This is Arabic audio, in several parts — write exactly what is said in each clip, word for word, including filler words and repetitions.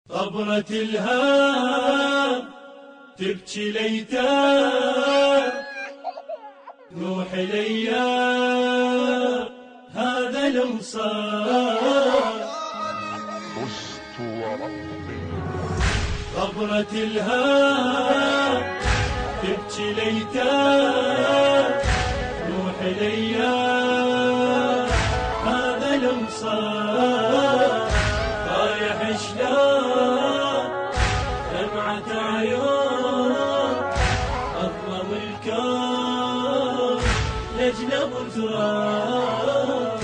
طبرة الهام تبكي ليتام نوح الأيام هذا المصاب. فزت وربي. طبرة الهام تبكي ليتام نوح الأيام هذا المصاب. رايح شلون دمعة عيون أظلم الكون لجنب تراب.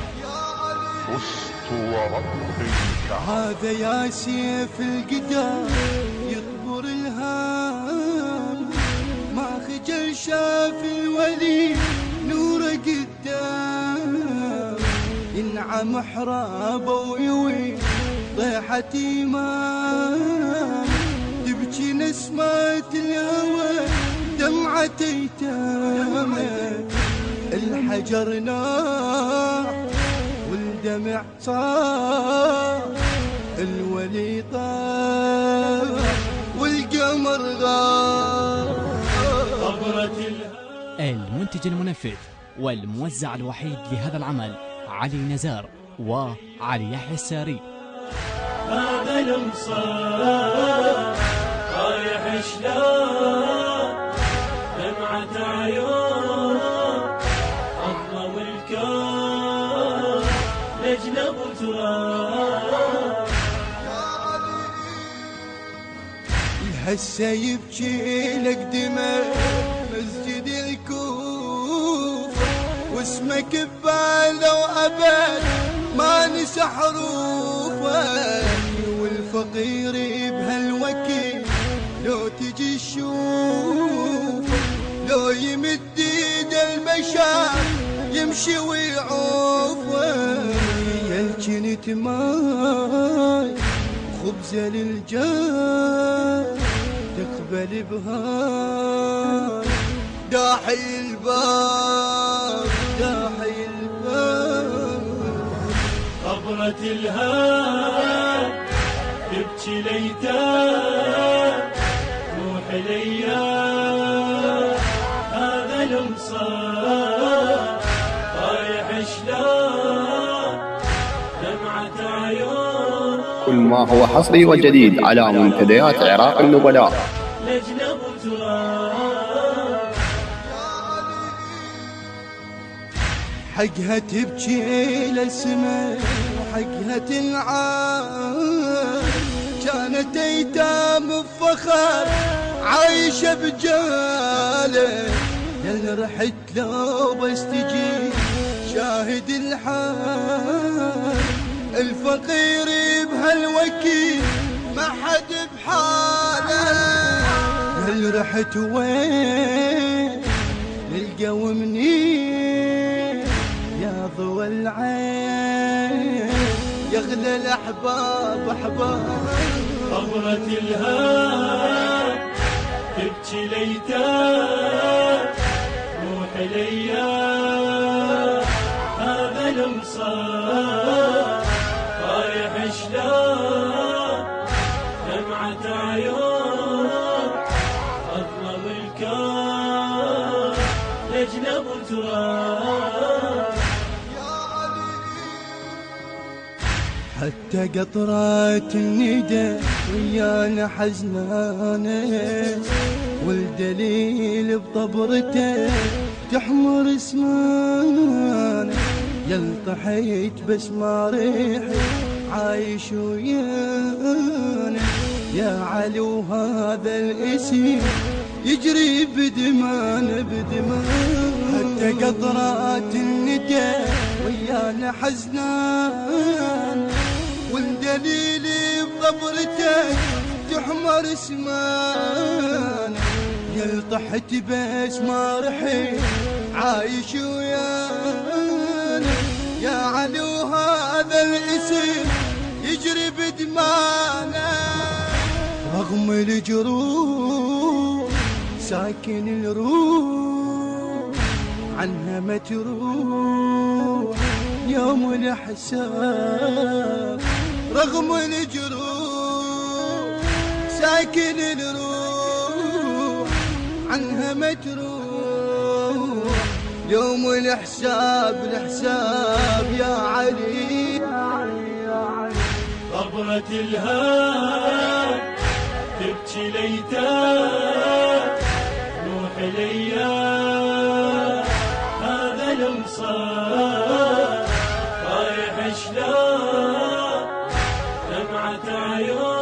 فزت وربي. هذا يا سيف القدام يقبر الهام، ما خجل شاف الولي نوره قدام. ينعم حرابه ويوي طيحة إيمان، تبكي نسمات الهوى دمعة ايتام. الحجر ناح والدمع صار، الولي طار والقمر غار. طبرة المنتج المنفذ والموزع الوحيد لهذا العمل علي نزار وعلي يحيى الساري. هذا المصاب. رايح شلون دمعة عيون أظلم الكون لجنب تراب. هسه يبكي لك دماء مسجد الكوفة، واسمك بباله وأبد ما نسى حروفه. والفقير بهالوكيل لو تجي تشوف، لو يمد ايد البشر يمشي ويعوفه. يا كنت ماي خبزة للجار تقبل بهاي داحي الباب داحي الباب. طبرة الهام تبكي ليتام نوح الأيام هذا المصاب. رايح شلون دمعة عيون. كل ما هو حصري وجديد على منتديات عراق النبلاء. لجنب تراب. حقها تبكي للسماء وحقها تنعاد، كانت ايتام بفخر عايشة بجاله. يا رحت لو بس تجي شاهد الحال، الفقير بهالوكيل ما حد بحاله. هل رحت وين للقوا منين يا ضوى العين يغلى الأحباب أحباب. طبرة الهام تبكي ليتام نوح الأيام هذا المصاب. رايح شلون دمعة عيون أظلم الكون لجنب تراب. حتى قطرات الندى ويانا حزنانة، والدليل بطبرته تحمر اسمانه. يلطحيت بس ما ريحي عايش ويانا يا علي، وهذا الاسم يجري بدمانه بدمانه. حتى قطرات الندى ويانا حزنان، والدليل بقبرته تحمر اسمان. يلطحت بس ما رحي عايش ويانا يا علي، وهذا الاسم يجري بدمانه. رغم الجروح ساكن الروح عنها ما تروح يوم الحساب رغم الجروح لكن الروح عنها مجروح، يوم الحساب الحساب يا علي. قبرة الهام تبكي ليتام روح الايام، هذا المصاب رايح شلون دمعة عيون